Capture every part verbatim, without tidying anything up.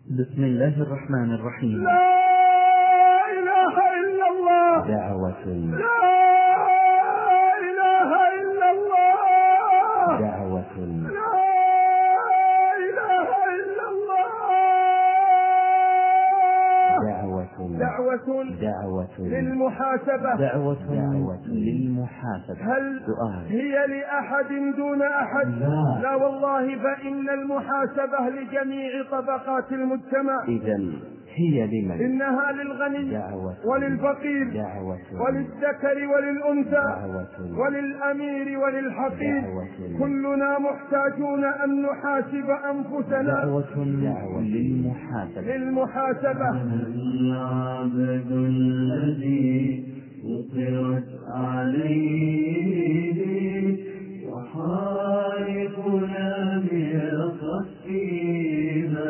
بسم الله الرحمن الرحيم. لا إله إلا الله. دعوة. لا إله إلا الله. دعوة. لا إله إلا الله. دعوة. دعوة دعوة للمحاسبة. دعوة دعوة للمحاسبة. هل سؤال. هي لأحد دون أحد؟ لا. لا والله، فإن المحاسبة لجميع طبقات المجتمع. إذن هي لمن؟ إنها للغني دعوة وللفقير دعوة وللذكر وللأنثى دعوة وللأمير وللحقير. دعوة. كلنا محتاجون أن نحاسب أنفسنا. دعوة للمحاسبة. للمحاسبة. العبد الذي فطرت عليه وحارقنا بالتصفيب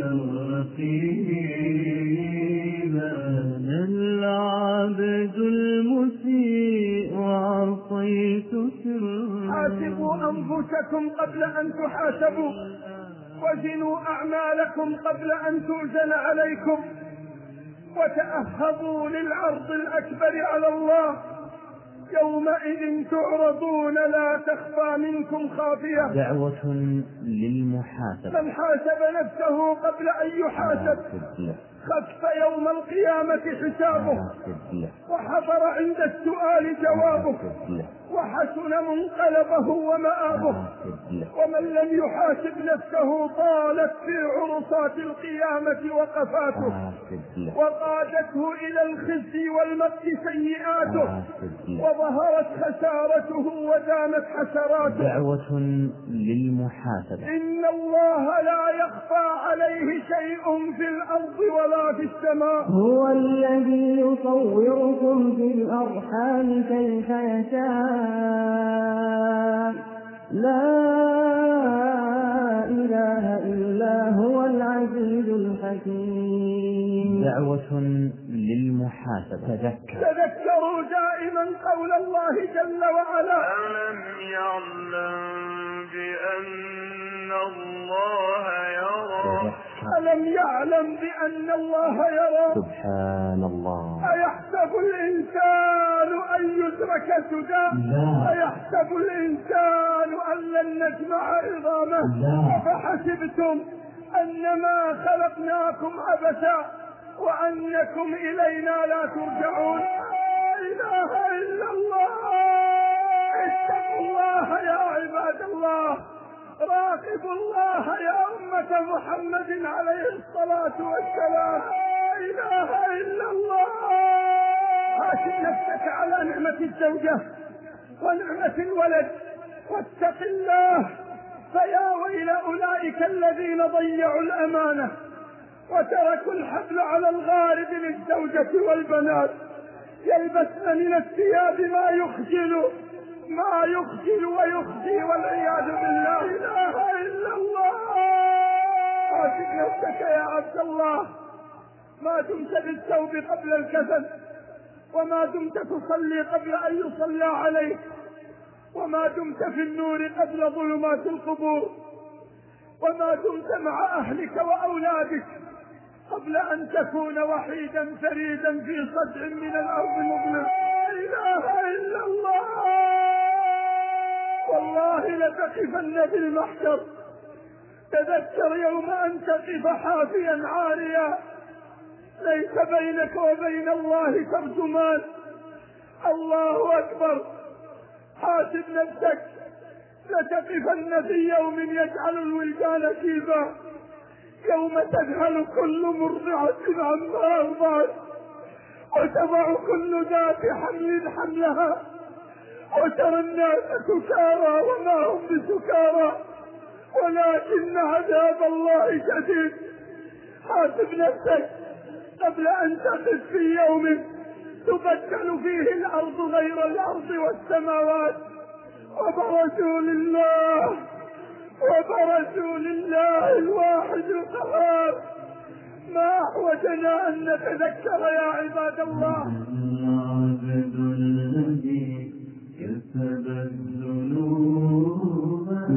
الرقيبا. العبد المسيء وعصيت سرا. حاسبوا أنفسكم قبل أن تحاسبوا، وزنوا أعمالكم قبل أن توزن عليكم، وتأهبوا للعرض الأكبر على الله. يومئذ تعرضون لا تخفى منكم خافية. دعوة للمحاسبة. من حاسب نفسه قبل أن يحاسب خف يوم القيامة حسابه، وحضر عند السؤال جوابه، وحسن منقلبه ومآبه. ومن لم يحاسب نفسه طالت في عرصات القيامة وقفاته، وقادته إلى الخزي والمقت سيئاته، وظهرت خسارته ودامت حسراته. دعوة للمحاسبة. إن الله لا يخفى عليه شيء في الأرض ولا في السماء. هو الذي يصوركم في الأرحام كيف يشاء. لا إله إلا هو العزيز الحكيم. دعوة للمحاسبة. تذكر. تذكروا دائما قول الله جل وعلا: ألم يعلم بأن الله يرى. ألم يعلم بأن الله يرى. سبحان الله. أيحسب الإنسان أن يترك سدى؟ أيحسب الإنسان أن لن نجمع عظامه؟ أفحسبتم أنما خلقناكم عبثا وأنكم إلينا لا ترجعون. لا إله إلا الله. اتقوا الله يا عباد الله، راقبوا الله يا أمة محمد عليه الصلاة والسلام. لا إله إلا الله. حاسب نفسك على نعمة الزوجة ونعمة الولد، واتق الله، فيا ويل أولئك الذين ضيعوا الأمانة وتركوا الحبل على الغارب للزوجة والبنات، يلبسن من الثياب ما يخجل ما يخجل ويخزي والعياذ بالله. لا إله إلا الله. حاسب نفسك يا عبد الله، ما دمت بالثوب قبل الكفن، وما دمت تصلي قبل أن يصلى عليك، وما دمت في النور قبل ظلمات القبور، وما دمت مع أهلك وأولادك قبل أن تكون وحيدا فريدا في صدع من الأرض مظلم. لا إله إلا الله. والله لتقفن في المحشر. تذكر يوم أن تقف حافيا عاريا، ليس بينك وبين الله ترجمان. الله أكبر. حاسب نفسك. لتقفن في يوم يجعل الولدان شيبا، يوم تذهل كل مرضعة عما أرضعت، وتضع كل ذات حمل حملها، وترى الناس سكارى وما هم بسكارى ولكن عذاب الله شديد. حاسب نفسك قبل أن تقف في يوم تبدل فيه الأرض غير الأرض والسماوات، وبرزوا لله وبرزوا لله الواحد القهار. ما أحوجنا أن نتذكر يا عباد الله. العبد الذي كسب الذنوب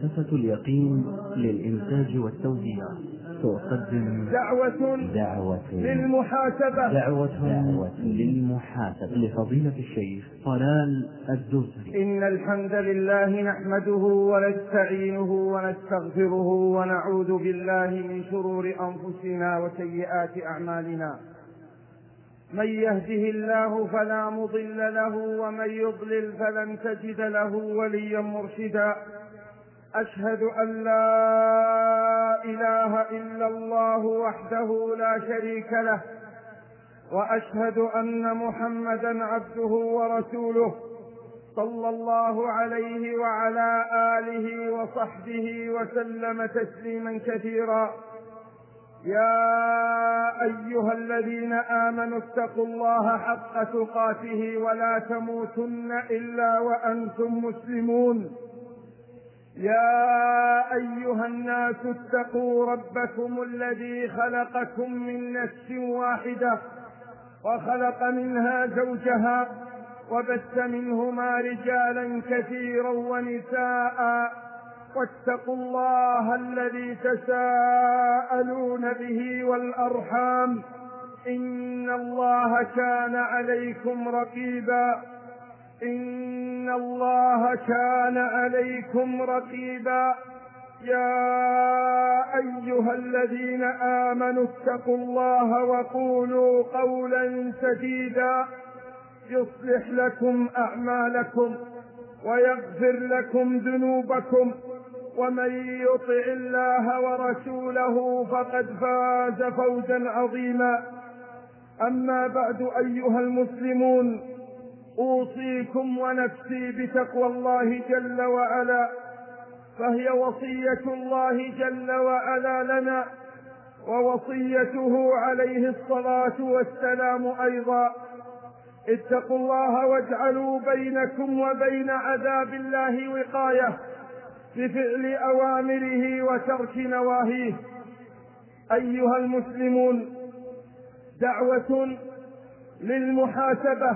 مؤسسة اليقين للإنتاج والتوزيع تقدم دعوة دعوة للمحاسبة دعوة, دعوة للمحاسبة لفضيلة الشيخ طلال الدوسري. إن الحمد لله نحمده ونستعينه ونستغفره ونعوذ بالله من شرور أنفسنا وسيئات أعمالنا. من يهده الله فلا مضل له ومن يضلل فلن تجد له وليا مرشدا. أشهد أن لا إله إلا الله وحده لا شريك له، وأشهد أن محمدا عبده ورسوله صلى الله عليه وعلى آله وصحبه وسلم تسليما كثيرا. يا أيها الذين آمنوا اتقوا الله حق تقاته ولا تموتن إلا وأنتم مسلمون. يا أيها الناس اتقوا ربكم الذي خلقكم من نفس واحدة وخلق منها زوجها وبث منهما رجالا كثيرا ونساء، واتقوا الله الذي تساءلون به والأرحام إن الله كان عليكم رقيبا إن الله كان عليكم رقيبا. يا أيها الذين آمنوا اتقوا الله وقولوا قولا سديدا يصلح لكم أعمالكم ويغفر لكم ذنوبكم، ومن يطع الله ورسوله فقد فاز فوزا عظيما. أما بعد أيها المسلمون، أوصيكم ونفسي بتقوى الله جل وعلا، فهي وصية الله جل وعلا لنا ووصيته عليه الصلاة والسلام أيضا. اتقوا الله واجعلوا بينكم وبين عذاب الله وقاية بفعل أوامره وترك نواهيه. أيها المسلمون، دعوة للمحاسبة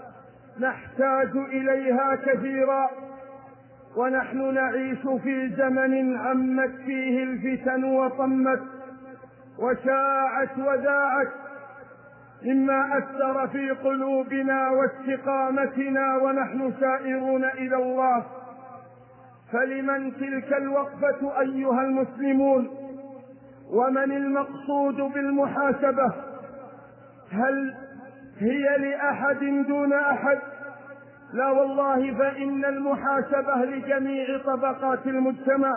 نحتاج إليها كثيرا، ونحن نعيش في زمن عمت فيه الفتن وطمت وشاعت وذاعت، مما أثر في قلوبنا واستقامتنا ونحن سائرون إلى الله. فلمن تلك الوقفة أيها المسلمون؟ ومن المقصود بالمحاسبة؟ هل هي لأحد دون أحد؟ لا والله، فإن المحاسبة لجميع طبقات المجتمع.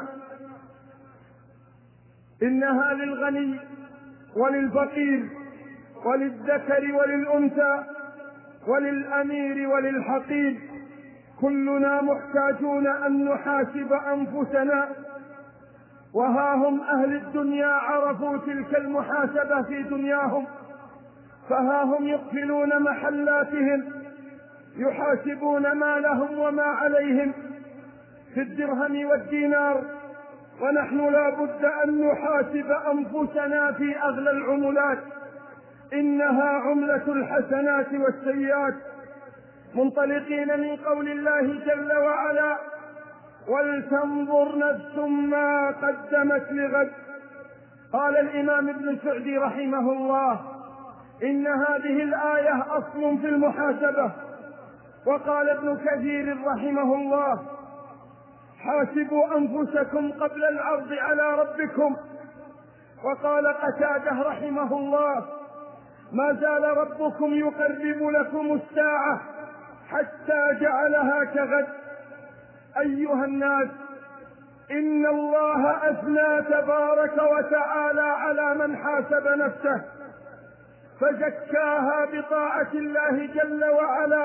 إنها للغني وللفقير وللذكر وللأنثى وللأمير وللحقير. كلنا محتاجون أن نحاسب أنفسنا، وها هم أهل الدنيا عرفوا تلك المحاسبة في دنياهم، فها هم يقفلون محلاتهم، يحاسبون ما لهم وما عليهم في الدرهم والدينار، ونحن لا بد أن نحاسب أنفسنا في أغلى العملات، إنها عملة الحسنات والسيئات، منطلقين من قول الله جل وعلا: ولتنظر نفس ما قدمت لغد. قال الإمام ابن سعدي رحمه الله: إن هذه الآية أصل في المحاسبة. وقال ابن كثير رحمه الله: حاسبوا أنفسكم قبل العرض على ربكم. وقال قتادة رحمه الله: ما زال ربكم يقرب لكم الساعة حتى جعلها كغد. أيها الناس، إن الله أثنى تبارك وتعالى على من حاسب نفسه فزكاها بطاعة الله جل وعلا،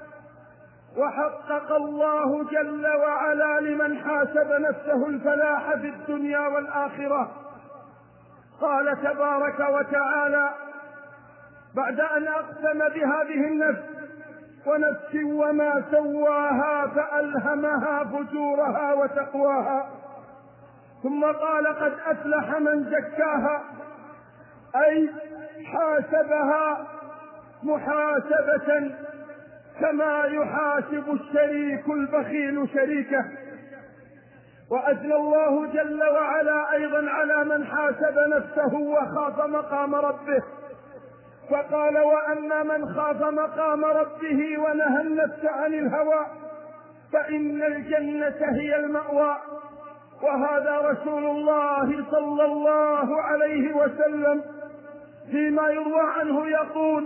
وحقق الله جل وعلا لمن حاسب نفسه الفلاح في الدنيا والآخرة. قال تبارك وتعالى بعد أن أقسم بهذه النفس: ونفس وما سواها فألهمها فجورها وتقواها. ثم قال: قد أفلح من زكاها، أي حاسبها محاسبة كما يحاسب الشريك البخيل شريكه. وأثنى الله جل وعلا أيضا على من حاسب نفسه وخاف مقام ربه، فقال: وأما من خاف مقام ربه ونهى النفس عن الهوى فإن الجنة هي المأوى. وهذا رسول الله صلى الله عليه وسلم فيما يروى عنه يقول: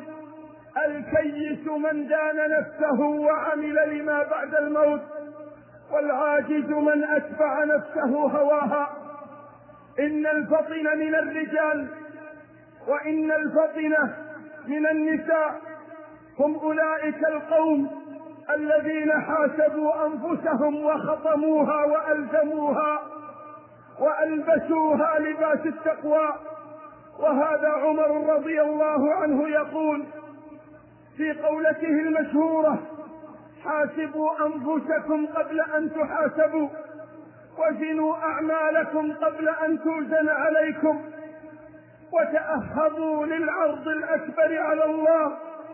الكيس من دان نفسه وعمل لما بعد الموت، والعاجز من أتبع نفسه هواها. إن الفطن من الرجال وإن الفطنة من النساء هم أولئك القوم الذين حاسبوا أنفسهم وخطموها وألزموها وألبسوها لباس التقوى. وهذا عمر رضي الله عنه يقول في قولته المشهورة: حاسبوا أنفسكم قبل أن تحاسبوا، وزنوا أعمالكم قبل أن توزن عليكم، وتأهبوا للعرض الأكبر على الله،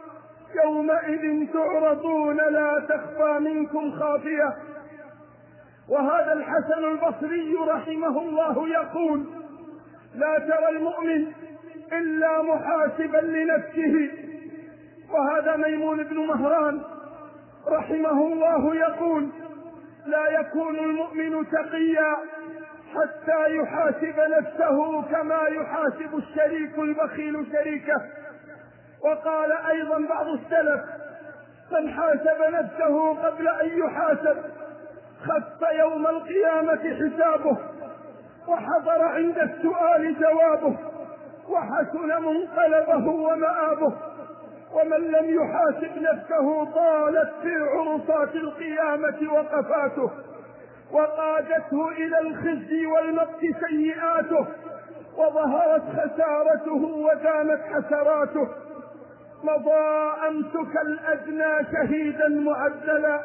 يومئذ تعرضون لا تخفى منكم خافية. وهذا الحسن البصري رحمه الله يقول: لا ترى المؤمن إلا محاسبا لنفسه. وهذا ميمون بن مهران رحمه الله يقول: لا يكون المؤمن تقيا حتى يحاسب نفسه كما يحاسب الشريك البخيل شريكه. وقال أيضا بعض السلف: من حاسب نفسه قبل أن يحاسب خف يوم القيامة حسابه، وحضر عند السؤال جوابه، وحسن منقلبه ومآبه. ومن لم يحاسب نفسه طالت في عرصات القيامة وقفاته، وقادته إلى الخزي والمقت سيئاته، وظهرت خسارته ودامت حسراته. مضى أمسك الأدنى شهيدا معدلا،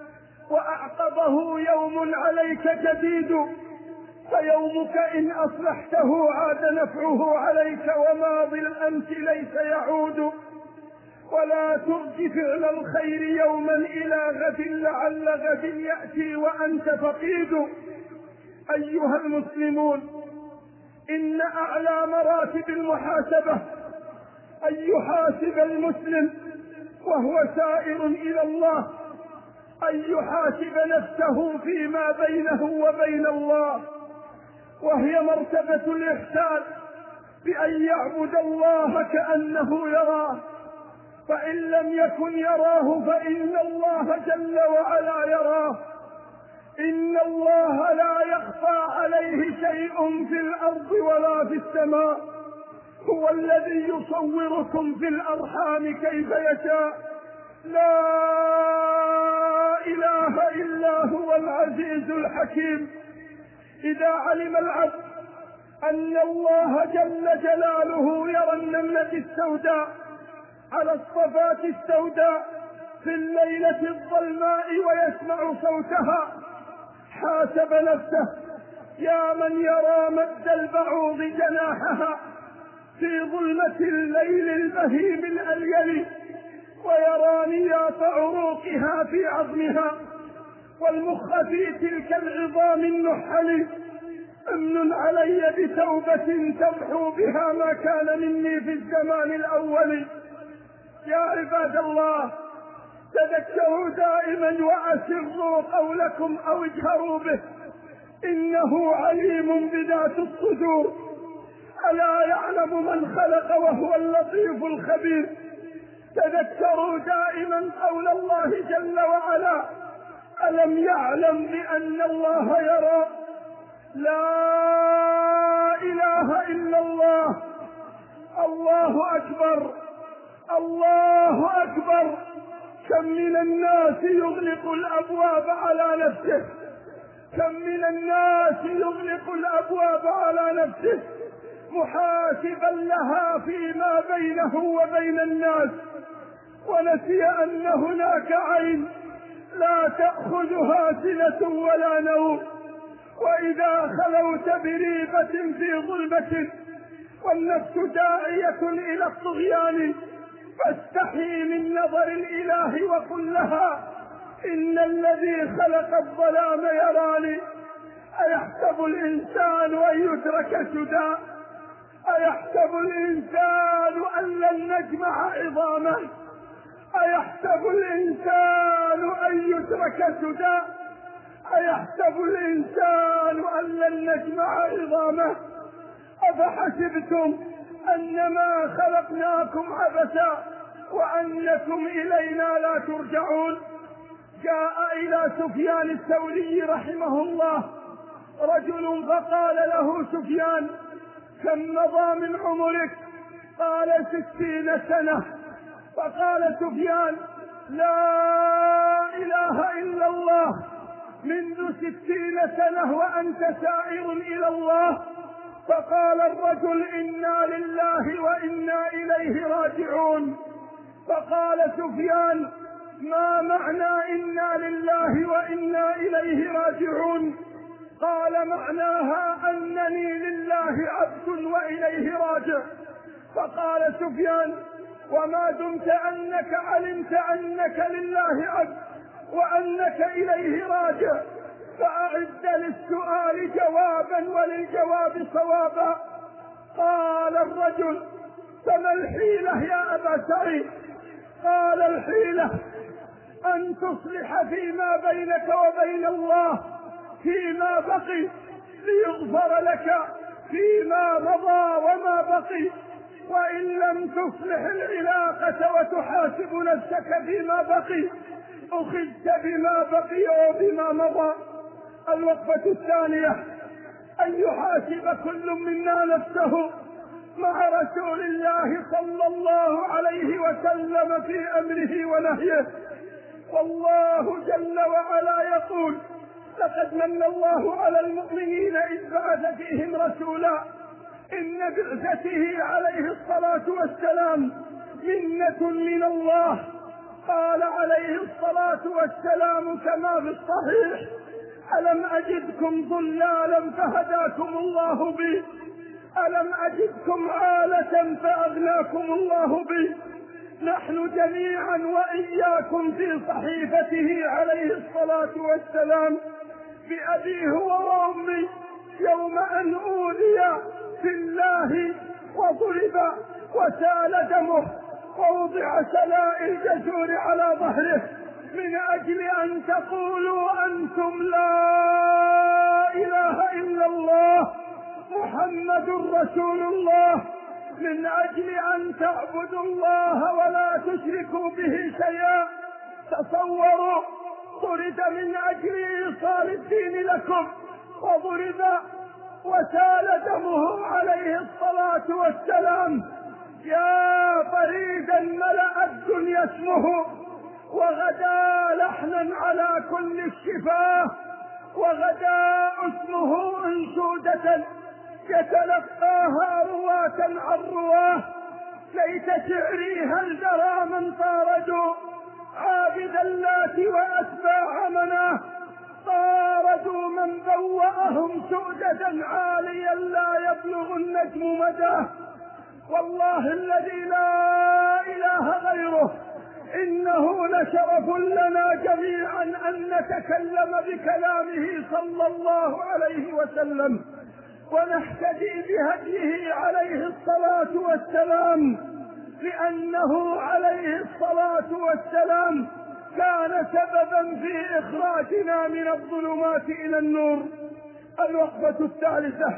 وأعقبه يوم عليك جديد، فيومك إن أصلحته عاد نفعه عليك، وماضي الأمس ليس يعود. ولا ترج فعل الخير يوما إلى غد، لعل غد يأتي وأنت فقيد. أيها المسلمون، إن أعلى مراتب المحاسبة أن يحاسب المسلم وهو سائر إلى الله، أن يحاسب نفسه فيما بينه وبين الله، وهي مرتبة الإحسان بأن يعبد الله كأنه يراه، فإن لم يكن يراه فإن الله جل وعلا يراه. إن الله لا يخفى عليه شيء في الأرض ولا في السماء، هو الذي يصوركم في الأرحام كيف يشاء، لا إله إلا هو العزيز الحكيم. إذا علم العبد أن الله جل جلاله يرى النملة السوداء على الصفات السوداء في الليلة الظلماء ويسمع صوتها، حاسب نفسه: يا من يرى مد البعوض جناحها في ظلمة الليل البهيم الأليل، ويرى نياط عروقها في عظمها، والمخ في تلك العظام النحل. امن علي بتوبة تمحو بها ما كان مني في الزمان الأول. يا عباد الله، تذكروا دائما وأسروا قولكم أو اجهروا به، إنه عليم بذات الصدور. ألا يعلم من خلق وهو اللطيف الخبير. تذكروا دائما قول الله جل وعلا: ألم يعلم بأن الله يرى. لا إله إلا الله. الله أكبر، الله أكبر. كم من الناس يغلق الأبواب على نفسه، كم من الناس يغلق الأبواب على نفسه محاسبا لها فيما بينه وبين الناس، ونسي أن هناك عين لا تأخذها سنة ولا نوم. وإذا خلوت بريبة في ظلمة والنفس داعية إلى الطغيان، فاستحي من نظر الإله وقل لها: إن الذي خلق الظلام يراني. أيحسب الإنسان أن يترك سدى أيحسب الإنسان أن لن نجمع عظامه أيحسب الإنسان أن يترك سدى أيحسب الإنسان أن لن نجمع عظامه أفحسبتم أنما خلقناكم عبثا وأنكم إلينا لا ترجعون. جاء إلى سفيان الثوري رحمه الله رجل فقال له سفيان: كم مضى من عمرك؟ قال: ستين سنة. فقال سفيان: لا إله إلا الله، منذ ستين سنة وأنت سائر إلى الله. فقال الرجل: إنا لله وإنا إليه راجعون. فقال سفيان: ما معنى إنا لله وإنا إليه راجعون؟ قال: معناها أنني لله عبد وإليه راجع. فقال سفيان: وما دمت أنك علمت أنك لله عبد وأنك إليه راجع فأعد للسؤال جوابا وللجواب صوابا. قال الرجل: فما الحيلة يا أبا سعيد؟ قال: الحيلة أن تصلح فيما بينك وبين الله فيما بقي ليغفر لك فيما مضى وما بقي، وإن لم تصلح العلاقة وتحاسب نفسك فيما بقي أخذت بما بقي وبما مضى. الوقفة الثانية: أن يحاسب كل منا نفسه مع رسول الله صلى الله عليه وسلم في أمره ونهيه. والله جل وعلا يقول: لقد من الله على المؤمنين إذ بعث فيهم رسولا. إن بعثته عليه الصلاة والسلام منة من الله. قال عليه الصلاة والسلام كما في الصحيح: ألم أجدكم ضلالا فهداكم الله بي، ألم أجدكم عالة فأغناكم الله بي. نحن جميعا وإياكم في صحيفته عليه الصلاة والسلام بأبيه وأمي يوم أن أوذي في الله وضرب وسال دمه ووضع سلاء الجزور على ظهره من أجل أن تقولوا أنتم لا إله إلا الله محمد رسول الله، من أجل أن تعبدوا الله ولا تشركوا به شيئا. تصوروا، طرد من أجل إيصال الدين لكم وضرب وسال دمه عليه الصلاة والسلام. يا فريدا ملأ الدنيا اسمه، وغدا لحنا على كل الشفاه، وغدا اسمه أنشودة يتلقاها رواة عن رواه. ليت شعري هل درى من طاردوا عابد اللات وأتباع مناه، طاردوا من بوأهم سؤددا عاليا لا يبلغ النجم مداه. والله الذي لا إله غيره إنه لشرف لنا جميعا أن نتكلم بكلامه صلى الله عليه وسلم ونهتدي بهديه عليه الصلاة والسلام، لأنه عليه الصلاة والسلام كان سببا في إخراجنا من الظلمات إلى النور. الوقفة الثالثة: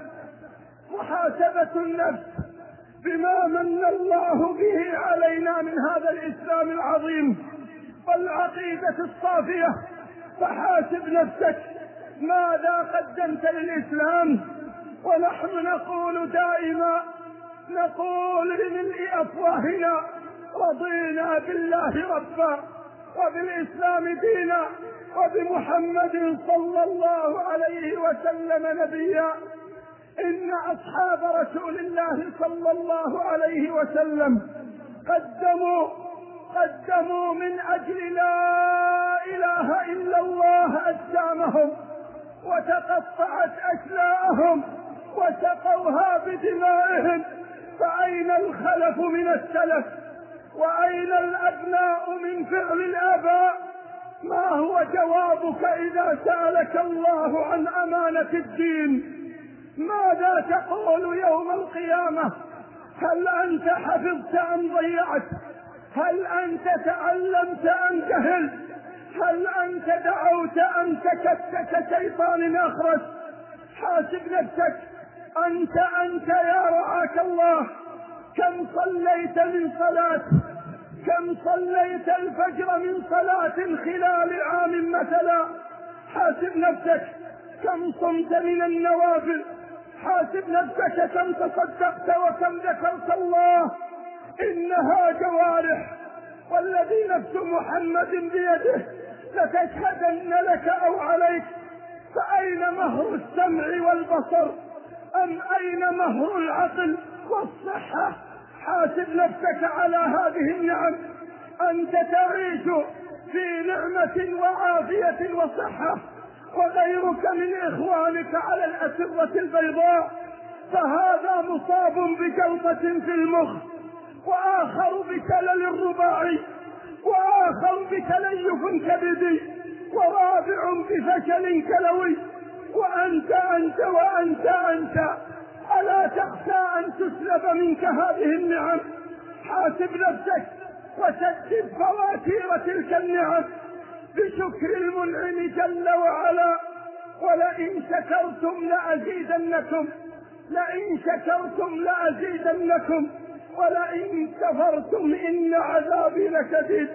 محاسبة النفس بما من الله به علينا من هذا الإسلام العظيم والعقيدة الصافية. فحاسب نفسك ماذا قدمت للإسلام. ونحن نقول دائما، نقول بملء أفواهنا: رضينا بالله ربا وبالإسلام دينا وبمحمد صلى الله عليه وسلم نبيا. إن أصحاب رسول الله صلى الله عليه وسلم قدموا قدموا من أجل لا إله إلا الله أجسامهم، وتقطعت أشلاءهم وسقوها بدمائهم. فأين الخلف من السلف؟ وأين الأبناء من فعل الآباء؟ ما هو جوابك إذا سألك الله عن أمانة الدين؟ ماذا تقول يوم القيامة؟ هل أنت حفظت أم ضيعت؟ هل أنت تعلمت أم جهلت؟ هل أنت دعوت أم سكت كشيطان أخرس؟ حاسب نفسك. أنت أنت يا رعاك الله، كم صليت من صلاة؟ كم صليت الفجر من صلاة خلال عام مثلا؟ حاسب نفسك. كم صمت من النوافل؟ حاسب نفسك. كم تصدقت وكم ذكرت الله؟ إنها جوارح، والذي نفس محمد بيده لتشهدن لك أو عليك. فأين مهر السمع والبصر؟ أم أين مهر العقل والصحة؟ حاسب نفسك على هذه النعم. أنت تعيش في نعمة وعافية وصحة، وغيرك من إخوانك على الأسرة البيضاء، فهذا مصاب بجلطة في المخ، وآخر بكلل الرباعي، وآخر بتليف كبدي، ورابع بفشل كلوي، وأنت أنت وأنت أنت. ألا تخشى أن تسلب منك هذه النعم؟ حاسب نفسك وسدد فواتير تلك النعم بشكر المنعم جل وعلا. ولئن شكرتم لأزيدنكم، لئن شكرتم لأزيدنكم، ولئن كفرتم إن عذابي لشديد.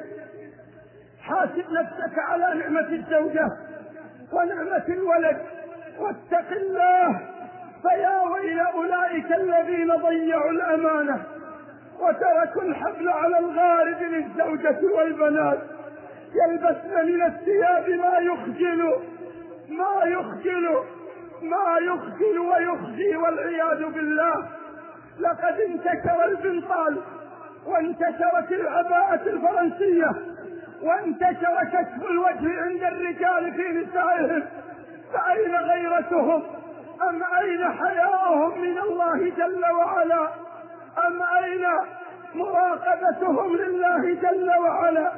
حاسب نفسك على نعمة الزوجة ونعمة الولد، واتق الله. فيا ويل أولئك الذين ضيعوا الأمانة وتركوا الحبل على الغارب للزوجة والبنات، يلبسن من الثياب ما يخجل ما يخجل ما يخجل ويخزي والعياذ بالله. لقد انتشر البنطال، وانتشرت العباءة الفرنسية، وانتشر كشف الوجه عند الرجال في نسائهم، فأين غيرتهم؟ أم أين حياؤهم من الله جل وعلا؟ أم أين مراقبتهم لله جل وعلا؟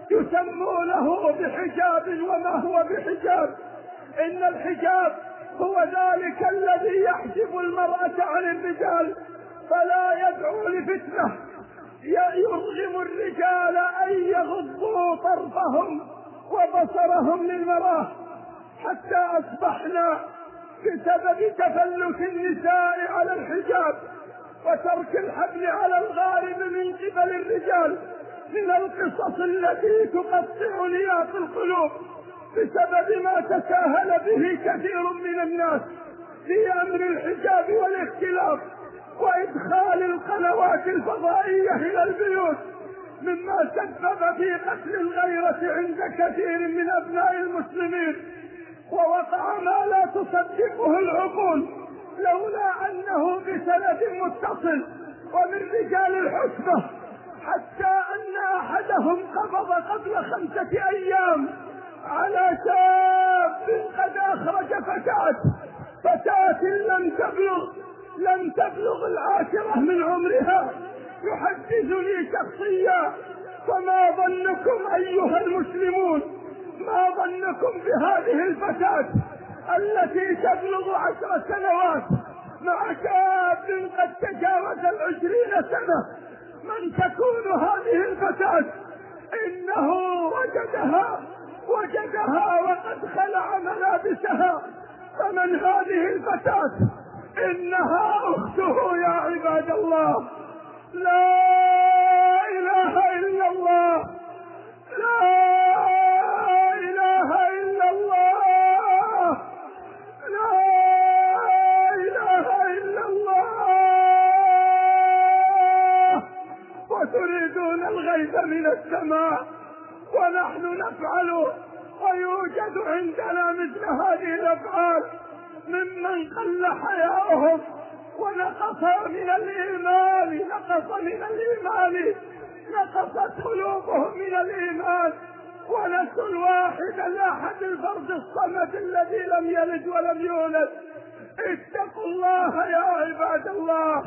يسمونه بحجاب وما هو بحجاب. إن الحجاب هو ذلك الذي يحجب المرأة عن الرجال، فلا يدعو لفتنة يرغم الرجال أن يغضوا طرفهم وبصرهم للمراه، حتى أصبحنا بسبب تفلت النساء على الحجاب وترك الحبل على الغارب من قبل الرجال من القصص التي تقطع نياط القلوب، بسبب ما تساهل به كثير من الناس في أمر الحجاب والاختلاف وإدخال القنوات الفضائية إلى البيوت، مما سبب في قتل الغيرة عند كثير من أبناء المسلمين. ووقع ما لا تصدقه العقول، لولا أنه بسند متصل ومن رجال الحسبة، حتى أن أحدهم قبض قبل خمسة أيام على شاب قد أخرج فتاة فتاة لم تبلغ لم تبلغ العاشرة من عمرها. يحدثني شخصيا، فما ظنكم أيها المسلمون، ما ظنكم بهذه الفتاة التي تبلغ عشر سنوات مع شاب قد تجاوز العشرين سنة؟ من تكون هذه الفتاة؟ إنه وجدها وجدها وقد خلع ملابسها. فمن هذه الفتاة؟ إنها أخته يا عباد الله. لا إله إلا الله، لا إله إلا الله، لا إله إلا الله. وتريدون الغيث من السماء ونحن نفعله، ويوجد عندنا مثل هذه الأفعال ممن قل حياؤهم ونقص من الإيمان نقص من الإيمان نقصت قلوبهم من الإيمان، ونسوا الواحد الأحد الفرد الصمد الذي لم يلد ولم يولد. اتقوا الله يا عباد الله،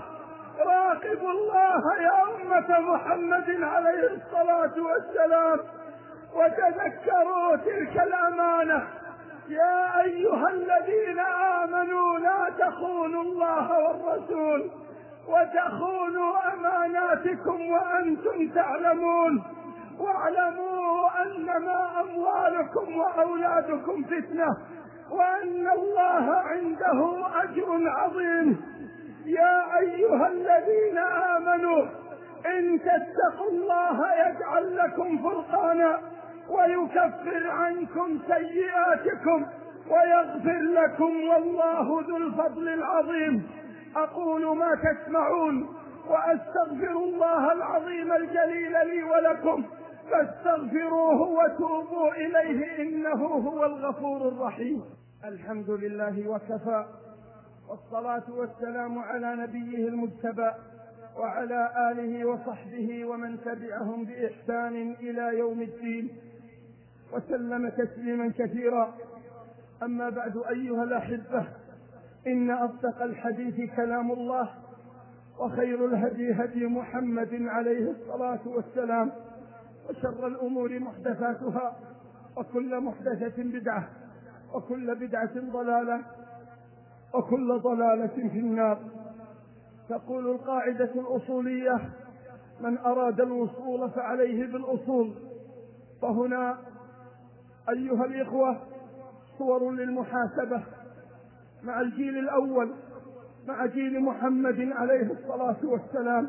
راقبوا الله يا أمة محمد عليه الصلاة والسلام، وتذكروا تلك الأمانة. يا أيها الذين آمنوا لا تخونوا الله والرسول وتخونوا أماناتكم وأنتم تعلمون، واعلموا أنما أموالكم وأولادكم فتنة وأن الله عنده أجر عظيم. يا أيها الذين آمنوا إن تتقوا الله يجعل لكم فرقانا ويكفر عنكم سيئاتكم ويغفر لكم والله ذو الفضل العظيم. أقول ما تسمعون وأستغفر الله العظيم الجليل لي ولكم فاستغفروه وتوبوا إليه إنه هو الغفور الرحيم. الحمد لله وكفى، والصلاة والسلام على نبيه المجتبى وعلى آله وصحبه ومن تبعهم بإحسان إلى يوم الدين وسلم تسليما كثيرا. أما بعد أيها الأحبة، إن أصدق الحديث كلام الله، وخير الهدي هدي محمد عليه الصلاة والسلام، وشر الأمور محدثاتها، وكل محدثة بدعة، وكل بدعة ضلالة، وكل ضلالة في النار. تقول القاعدة الأصولية: من أراد الوصول فعليه بالأصول. فهنا أيها الإخوة صور للمحاسبة مع الجيل الأول، مع جيل محمد عليه الصلاة والسلام.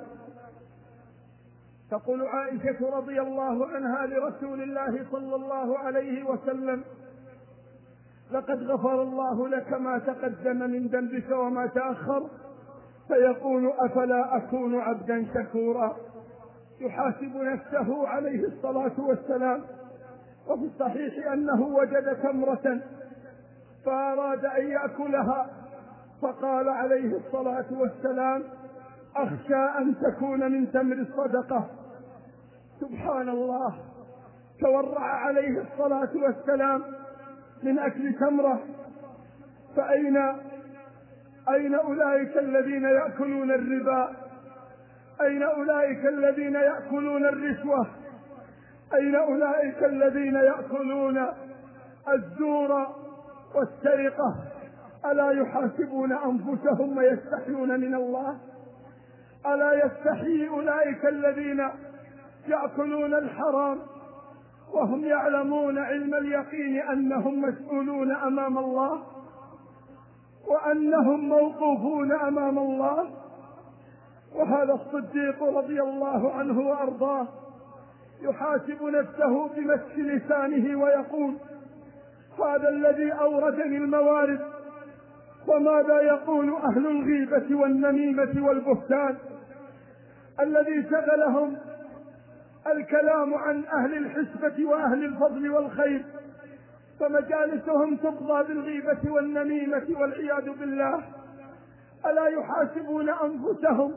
تقول عائشة رضي الله عنها لرسول الله صلى الله عليه وسلم: لقد غفر الله لك ما تقدم من ذنبك وما تأخر. فيقول: أفلا أكون عبدا شكورا. يحاسب نفسه عليه الصلاة والسلام. وفي الصحيح أنه وجد تمرة فأراد أن يأكلها، فقال عليه الصلاة والسلام: أخشى أن تكون من تمر الصدقة. سبحان الله، تورع عليه الصلاة والسلام من أكل تمرة. فأين أين أولئك الذين يأكلون الربا؟ أين أولئك الذين يأكلون الرشوة؟ أين أولئك الذين يأكلون الزور والسرقة؟ ألا يحاسبون أنفسهم ويستحيون من الله؟ ألا يستحي أولئك الذين يأكلون الحرام وهم يعلمون علم اليقين أنهم مسؤولون أمام الله وأنهم موقوفون أمام الله؟ وهذا الصديق رضي الله عنه وأرضاه يحاسب نفسه بمسك لسانه ويقول: هذا الذي أوردني الموارد، وماذا يقول أهل الغيبة والنميمة والبهتان الذي شغلهم الكلام عن أهل الحسبة وأهل الفضل والخير، فمجالسهم تقضى بالغيبة والنميمة والعياذ بالله. ألا يحاسبون أنفسهم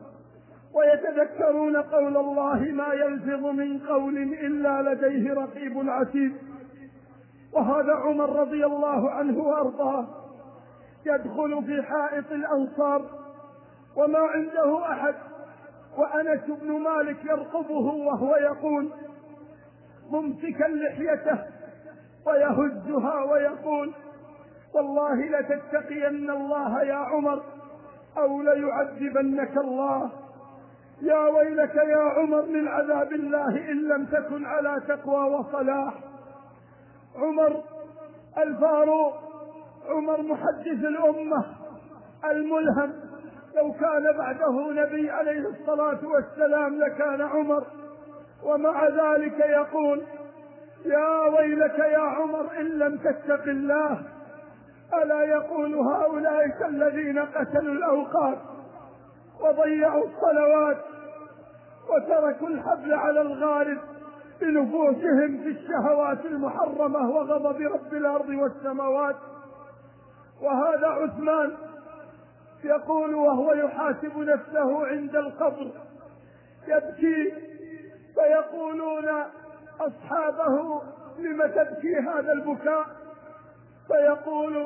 ويتذكرون قول الله: ما يلفظ من قول إلا لديه رقيب عتيد. وهذا عمر رضي الله عنه وأرضاه يدخل في حائط الأنصار وما عنده أحد، وأنس بن مالك يرقبه وهو يقول ممسكا لحيته ويهزها ويقول: والله لتتقين الله يا عمر أو ليعذبنك الله. يا ويلك يا عمر من عذاب الله إن لم تكن على تقوى وصلاح. عمر الفاروق، عمر محدث الأمة الملهم، لو كان بعده نبي عليه الصلاة والسلام لكان عمر. ومع ذلك يقول: يا ويلك يا عمر إن لم تتق الله. ألا يقول هؤلاء الذين قتلوا الأوقات وضيعوا الصلوات وتركوا الحبل على الغارب بنفوسهم في الشهوات المحرمة وغضب رب الأرض والسماوات. وهذا عثمان يقول وهو يحاسب نفسه عند القبر يبكي، فيقولون أصحابه: لم تبكي هذا البكاء؟ فيقول: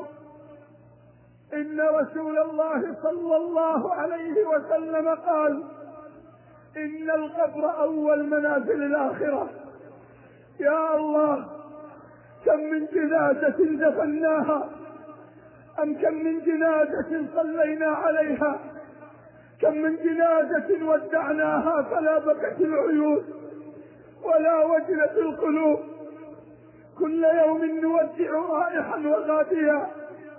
إن رسول الله صلى الله عليه وسلم قال: إن القبر أول منازل الآخرة، يا الله كم من جنازة دفناها، أم كم من جنازة صلينا عليها، كم من جنازة ودعناها فلا بكت العيون ولا وجلت القلوب. كل يوم نودع رائحا وغاديا،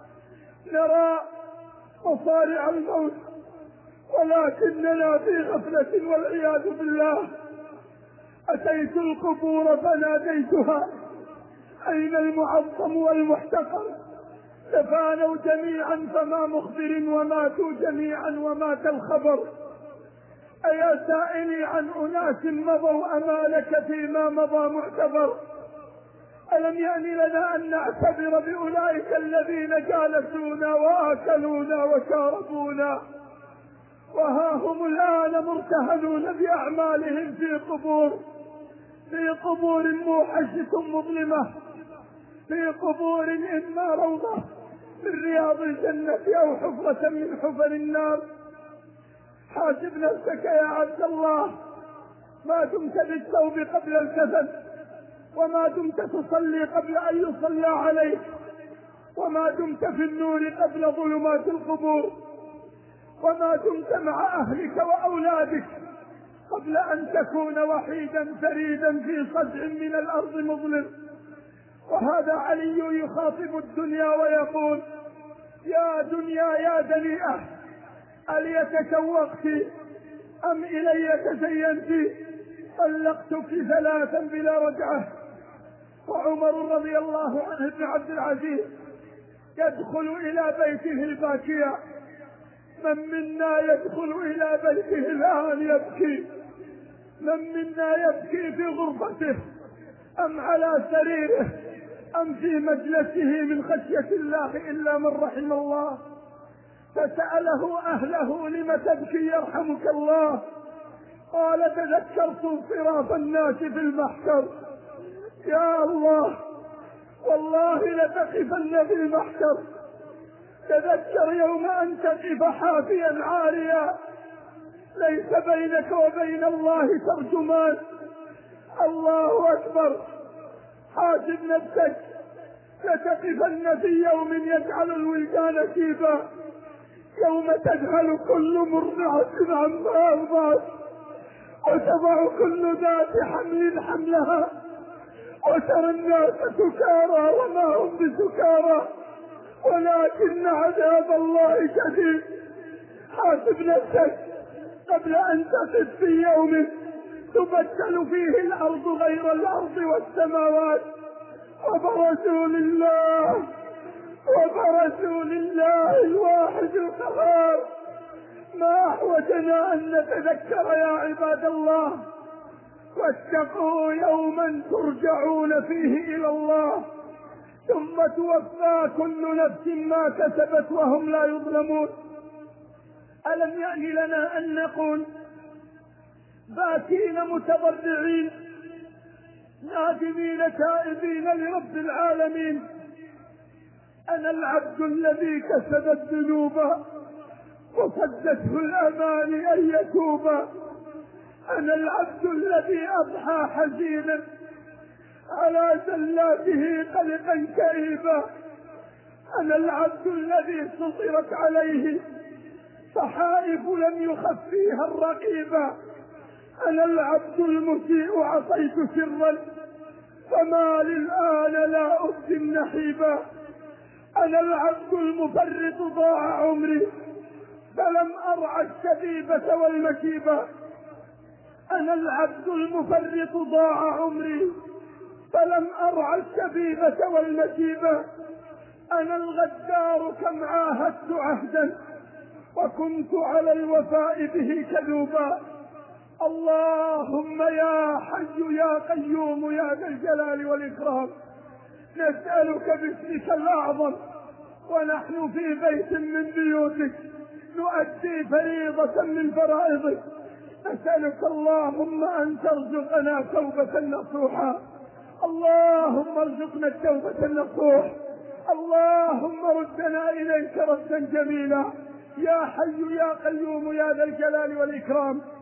نرى مصارع الموت ولكننا في غفلة والعياذ بالله. أتيت القبور فناديتها أين المعظم والمحتقر؟ تفانوا جميعا فما مخبر وماتوا جميعا ومات الخبر. أيا سائلي عن أناس مضوا أمالك فيما مضى معتبر؟ ألم يأن لنا أن نعتبر بأولئك الذين جالسونا وآكلونا وشاربونا وها هم الآن مرتهنون بأعمالهم في قبور في قبور موحشة مظلمة، في قبور إما روضة من رياض الجنة أو حفرة من حفر النار. حاسب نفسك يا عبد الله، ما دمت بالثوب قبل الكفن، وما دمت تصلي قبل أن يصلى عليك، وما دمت في النور قبل ظلمات القبور، وما دمت مع أهلك وأولادك قبل أن تكون وحيدا فريدا في صدع من الأرض مظلم. وهذا علي يخاطب الدنيا ويقول: يا دنيا يا دنيئة، ألي تشوقت أم إلي تزينت؟ طلقتك ثلاثا بلا رجعة. وعمر رضي الله عنه بن عبد العزيز يدخل إلى بيته الباكية. من منا يدخل إلى بيته الآن يبكي؟ من منا يبكي في غرفته أم على سريره أم في مجلسه من خشية الله إلا من رحم الله؟ فسأله أهله: لم تبكي يرحمك الله؟ قال: تذكرت انصراف الناس في المحشر. يا الله، والله لتقفن في المحشر. تذكر يوم أن تقف حافيا عاريا ليس بينك وبين الله ترجمان. الله أكبر. حاسب نفسك، لتقفن في يوم يجعل الولدان شيبا، يوم تذهل كل مرضعة عما أرضعت وتضع كل ذات حمل حملها وترى الناس سكارى وما هم بسكارى ولكن عذاب الله شديد. حاسب نفسك قبل أن تقف في يوم تبدل فيه الأرض غير الأرض والسماوات. وبرزوا لله وبرزوا لله الواحد القهار. ما أحوجنا أن نتذكر يا عباد الله. واتقوا يوما ترجعون فيه إلى الله ثم توفى كل نفس ما كسبت وهم لا يظلمون. ألم يأن لنا أن نقول باكين متضرعين نادمين تائبين لرب العالمين: أنا العبد الذي كسب الذنوب وصدته الأمان أن يتوب. أنا العبد الذي أضحى حزينا على زلاته قلقا كئيبا. أنا العبد الذي سطرت عليه صحائف لم يخفيها الرقيبا. أنا العبد المسيء عصيت سرا فما للآن لا أبدي النحيبا. أنا العبد المفرط ضاع عمري فلم أرعى الشبيبة والمكيبة. أنا العبد المفرط ضاع عمري فلم أرعى الشبيبة والمكيبة. أنا الغدار كم عاهدت عهدا وكنت على الوفاء به كذوبا. اللهم يا حي يا قيوم يا ذا الجلال والإكرام، نسألك باسمك الأعظم ونحن في بيت من بيوتك نؤدي فريضة من فرائضك، نسألك اللهم أن ترزقنا توبة نصوحا. اللهم ارزقنا التوبة النصوح. اللهم ردنا إليك ردا جميلا. يا حي يا قيوم يا ذا الجلال والإكرام،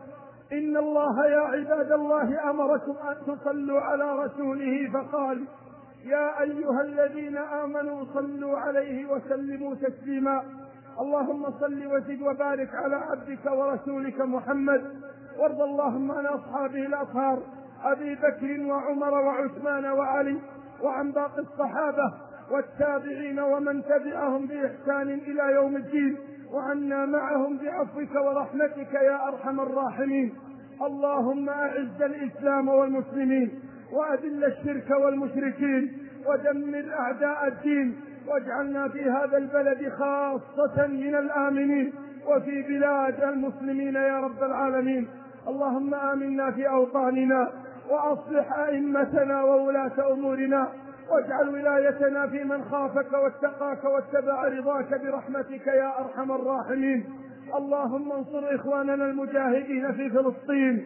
إن الله يا عباد الله أمركم أن تصلوا على رسوله فقال يا أيها الذين آمنوا صلوا عليه وسلموا تسليما. اللهم صل وزد وبارك على عبدك ورسولك محمد، وارض اللهم عن أصحابه الأطهار أبي بكر وعمر وعثمان وعلي، وعن باقي الصحابة والتابعين ومن تبعهم بإحسان إلى يوم الدين، وعنا معهم بعفوك ورحمتك يا أرحم الراحمين. اللهم أعز الإسلام والمسلمين، وأذل الشرك والمشركين، ودمر أعداء الدين، واجعلنا في هذا البلد خاصة من الآمنين، وفي بلاد المسلمين يا رب العالمين. اللهم آمنا في أوطاننا، وأصلح أئمتنا وولاة أمورنا، واجعل ولايتنا في من خافك واتقاك واتبع رضاك برحمتك يا أرحم الراحمين. اللهم انصر إخواننا المجاهدين في فلسطين،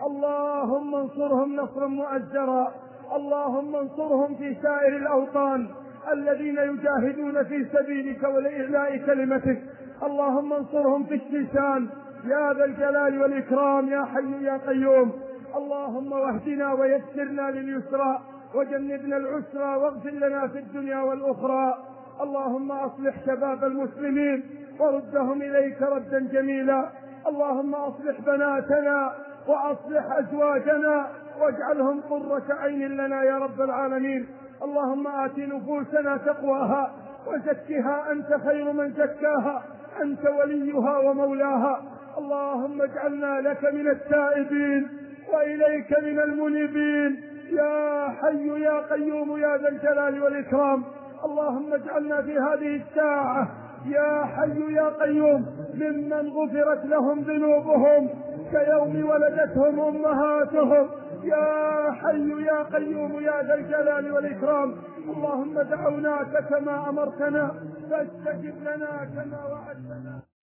اللهم انصرهم نصرا مؤزرا، اللهم انصرهم في سائر الأوطان الذين يجاهدون في سبيلك ولإعلاء كلمتك. اللهم انصرهم في الشيشان يا ذا الجلال والإكرام يا حي يا قيوم. اللهم واهدنا ويسرنا لليسرى، وجنبنا العسرى، واغفر لنا في الدنيا والأخرى. اللهم أصلح شباب المسلمين وردهم إليك ردا جميلا. اللهم أصلح بناتنا وأصلح أزواجنا واجعلهم قرة عين لنا يا رب العالمين. اللهم آت نفوسنا تقواها وزكها أنت خير من زكاها، أنت وليها ومولاها. اللهم اجعلنا لك من التائبين وإليك من المنيبين يا حي يا قيوم يا ذا الجلال والإكرام. اللهم اجعلنا في هذه الساعة يا حي يا قيوم ممن غفرت لهم ذنوبهم كيوم ولدتهم أمهاتهم يا حي يا قيوم يا ذا الجلال والإكرام. اللهم دعوناك كما أمرتنا فاستجب لنا كما وعدتنا.